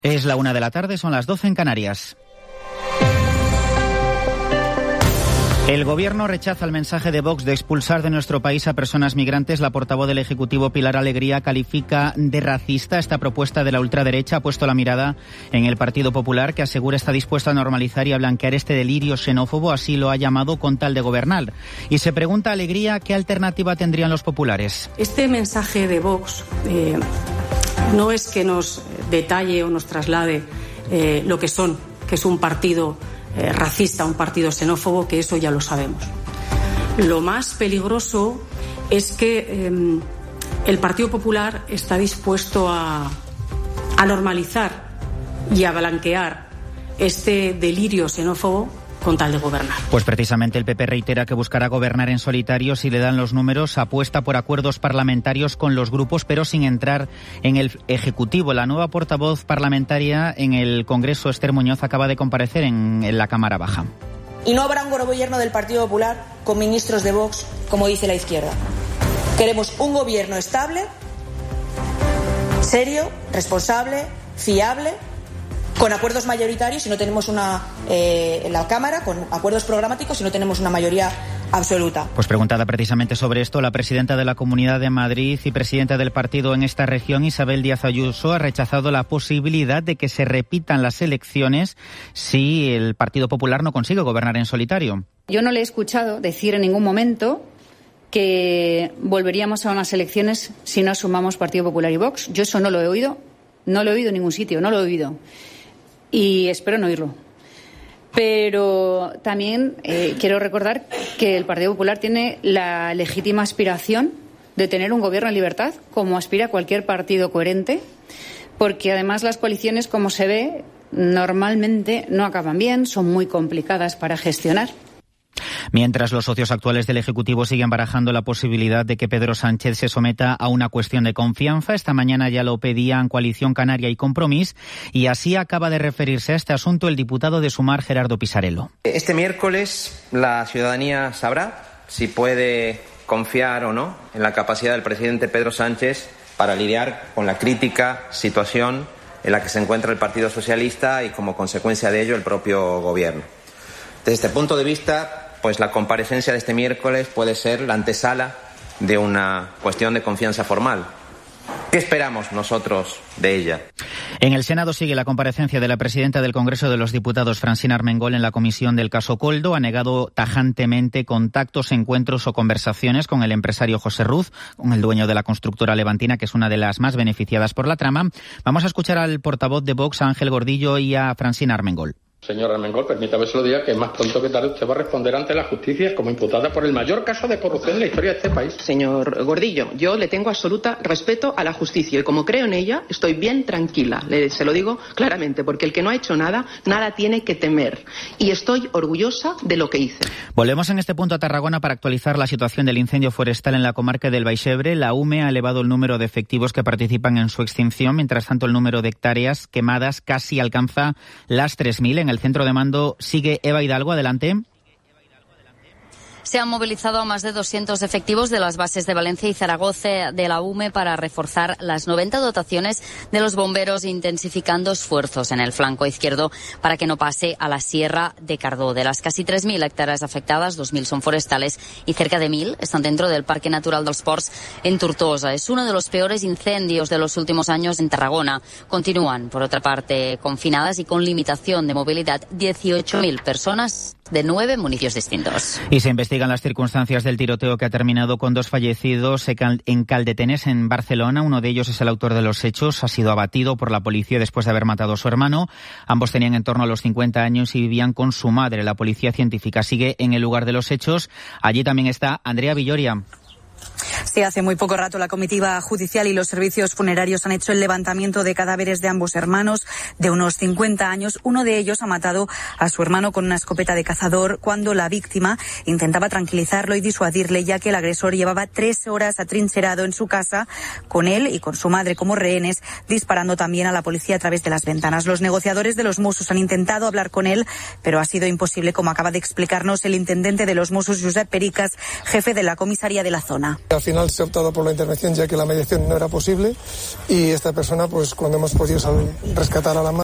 Es la 1 de la tarde, son las 12 en Canarias. El Gobierno rechaza el mensaje de Vox de expulsar de nuestro país a personas migrantes. La portavoz del Ejecutivo, Pilar Alegría, califica de racista esta propuesta de la ultraderecha. Ha puesto la mirada en el Partido Popular, que asegura está dispuesto a normalizar y a blanquear este delirio xenófobo, así lo ha llamado, con tal de gobernar. Y se pregunta a Alegría qué alternativa tendrían los populares. Este mensaje de Vox no es que nos detalle o nos traslade lo que son, que es un partido racista, un partido xenófobo, que eso ya lo sabemos. Lo más peligroso es que el Partido Popular está dispuesto a normalizar y a blanquear este delirio xenófobo con tal de gobernar. Pues precisamente el PP reitera que buscará gobernar en solitario si le dan los números, apuesta por acuerdos parlamentarios con los grupos, pero sin entrar en el Ejecutivo. La nueva portavoz parlamentaria en el Congreso, Esther Muñoz, acaba de comparecer en la Cámara Baja. Y no habrá un gobierno del Partido Popular con ministros de Vox, como dice la izquierda. Queremos un gobierno estable, serio, responsable, fiable, con acuerdos mayoritarios si no tenemos en la Cámara, con acuerdos programáticos si no tenemos una mayoría absoluta. Pues preguntada precisamente sobre esto, la presidenta de la Comunidad de Madrid y presidenta del partido en esta región, Isabel Díaz Ayuso, ha rechazado la posibilidad de que se repitan las elecciones si el Partido Popular no consigue gobernar en solitario. Yo no le he escuchado decir en ningún momento que volveríamos a unas elecciones si no sumamos Partido Popular y Vox. Yo eso no lo he oído, no lo he oído en ningún sitio, no lo he oído. Y espero no oírlo. Pero también quiero recordar que el Partido Popular tiene la legítima aspiración de tener un gobierno en libertad, como aspira cualquier partido coherente, porque además las coaliciones, como se ve, normalmente no acaban bien, son muy complicadas para gestionar. Mientras los socios actuales del Ejecutivo siguen barajando la posibilidad de que Pedro Sánchez se someta a una cuestión de confianza, esta mañana ya lo pedían Coalición Canaria y Compromís, y así acaba de referirse a este asunto el diputado de Sumar, Gerardo Pisarello. Este miércoles la ciudadanía sabrá si puede confiar o no en la capacidad del presidente Pedro Sánchez para lidiar con la crítica situación en la que se encuentra el Partido Socialista y, como consecuencia de ello, el propio Gobierno. Desde este punto de vista, pues la comparecencia de este miércoles puede ser la antesala de una cuestión de confianza formal. ¿Qué esperamos nosotros de ella? En el Senado sigue la comparecencia de la presidenta del Congreso de los Diputados, Francina Armengol, en la comisión del caso Koldo. Ha negado tajantemente contactos, encuentros o conversaciones con el empresario José Ruz, con el dueño de la constructora levantina, que es una de las más beneficiadas por la trama. Vamos a escuchar al portavoz de Vox, a Ángel Gordillo, y a Francina Armengol. Señor Armengol, permítame se lo diga que más pronto que tarde usted va a responder ante la justicia como imputada por el mayor caso de corrupción en la historia de este país. Señor Gordillo, yo le tengo absoluta respeto a la justicia y como creo en ella, estoy bien tranquila. Se lo digo claramente, porque el que no ha hecho nada, nada tiene que temer. Y estoy orgullosa de lo que hice. Volvemos en este punto a Tarragona para actualizar la situación del incendio forestal en la comarca del Baixebre. La UME ha elevado el número de efectivos que participan en su extinción. Mientras tanto, el número de hectáreas quemadas casi alcanza las 3.000. En el centro de mando sigue Eva Hidalgo. Adelante. Se han movilizado a más de 200 efectivos de las bases de Valencia y Zaragoza de la UME para reforzar las 90 dotaciones de los bomberos, intensificando esfuerzos en el flanco izquierdo para que no pase a la Sierra de Cardó. De las casi 3.000 hectáreas afectadas, 2.000 son forestales y cerca de 1.000 están dentro del Parque Natural dels Ports en Tortosa. Es uno de los peores incendios de los últimos años en Tarragona. Continúan, por otra parte, confinadas y con limitación de movilidad 18.000 personas de 9 municipios distintos. Y se investigan las circunstancias del tiroteo que ha terminado con 2 fallecidos en Caldetenes, en Barcelona. Uno de ellos es el autor de los hechos. Ha sido abatido por la policía después de haber matado a su hermano. Ambos tenían en torno a los 50 años y vivían con su madre. La policía científica sigue en el lugar de los hechos. Allí también está Andrea Villoria. Sí, hace muy poco rato la comitiva judicial y los servicios funerarios han hecho el levantamiento de cadáveres de ambos hermanos de unos 50 años. Uno de ellos ha matado a su hermano con una escopeta de cazador cuando la víctima intentaba tranquilizarlo y disuadirle, ya que el agresor llevaba 3 horas atrincherado en su casa con él y con su madre como rehenes, disparando también a la policía a través de las ventanas. Los negociadores de los Mossos han intentado hablar con él, pero ha sido imposible, como acaba de explicarnos el intendente de los Mossos, Josep Pericas, jefe de la comisaría de la zona. Ha final se ha optado por la intervención ya que la mediación no era posible y esta persona, pues cuando hemos podido rescatar a la madre,